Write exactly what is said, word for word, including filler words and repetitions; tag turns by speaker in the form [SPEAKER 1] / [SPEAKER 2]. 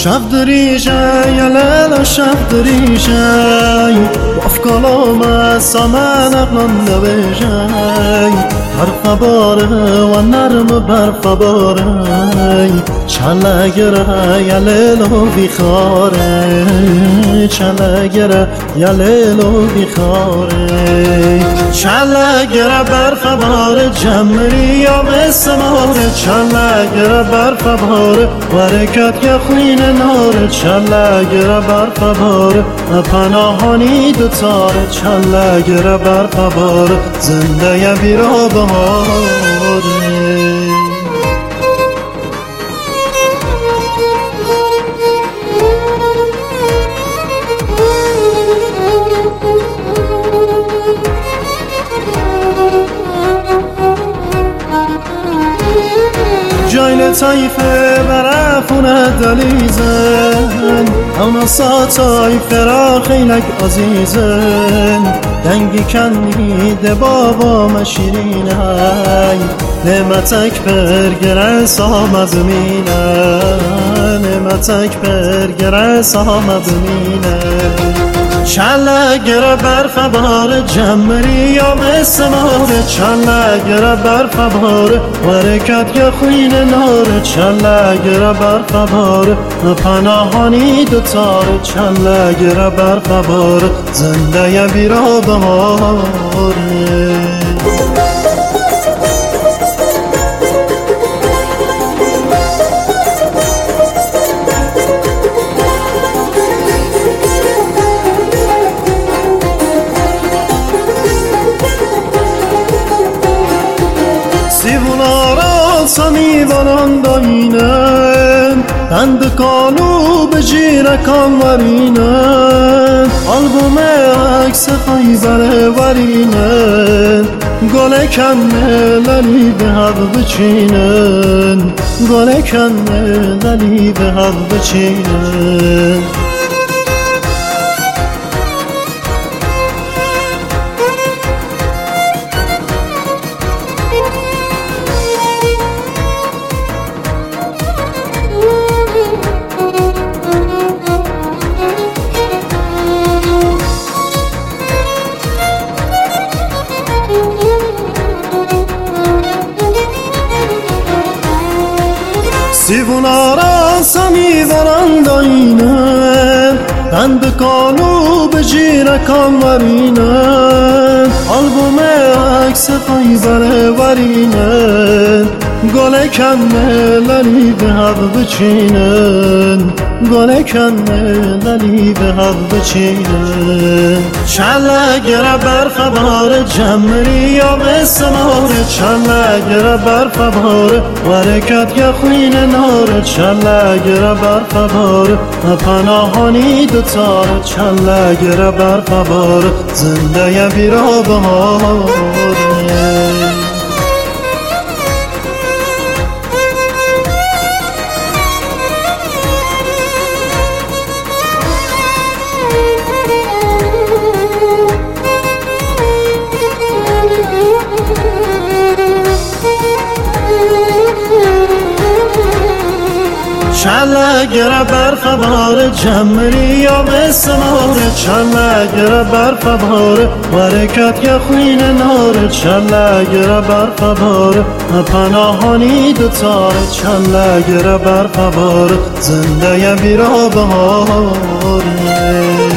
[SPEAKER 1] شب دریجه یا لیلا شب دریجه باف کلام سامن اقلان دویجه برف باره و نرم برف باره چله گره یا لیلا بیخاره چله گره یا لیلا بیخاره چله گره برف باره جمری یا بسماره چله گره برف باره برکت یا خوین ناره چله گره برف باره پناهانی دوتاره چله گره برف باره زنده یا بیرا بهاره جایل طایفه برفونه دلیزن اونا ساتای فرا خیلک عزیزن دنگی کنید بابا مشیرین های نعمتک برگره سام زمینه نعمتک برگره سام زمینه چله گره برف باره جمری یا بسماره چله گره برف باره برکت یا خوین ناره چله گره برف باره پناهانی دوتاره چله گره برف باره زنده یا بیرا بهاره سیوونارا سمیوانان داینن بند کانو به جیرکان ورینن آلبوم عکس خیبر ورینن گل کنه للی به حق بچینن گل کنه للی به حق بچینن سیوونارا سمیوران داینه بند کانو به جیرکان ورینه آلبوم عکس خیبر ورینه گل کنه للی به حق بچینن گل کنه للی به حق بچینن چله گره برف باره جمری یا بسماره چله گره برف باره برکت یا خوین ناره چله گره برف باره پناهانی دوتاره چله گره برف باره زنده یا بیرا بهاره چله گره برف باره جمری یا بسماره چله گره برف باره برکت یا خوین ناره چله گره برف باره پناهانی دوتاره چله گره برف باره زنده یا بیرا بهاره